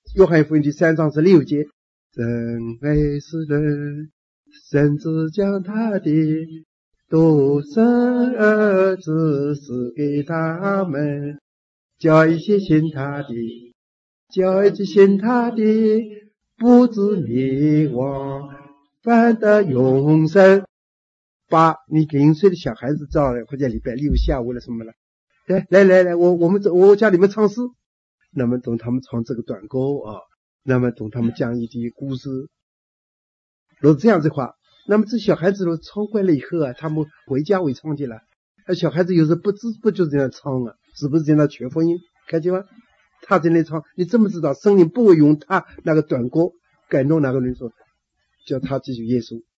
约翰福音第3章6节，真爱世人，甚至将他的独生儿子赐给他们，叫一切信他的不至灭亡，反得永生。把你0岁的小孩子叫来，或者礼拜6下午了什么了，来，我叫你们唱诗，那么等他们唱这个短歌啊，那么等他们讲一些故事。如果这样子的话，那么这小孩子唱惯了以后啊，他们回家会唱去了。小孩子有时不知不觉这样唱啊，是不是在那全福音？看见吗？他在那唱，你怎么知道圣灵不会用他那个短歌感动那个人说，叫他记住耶稣？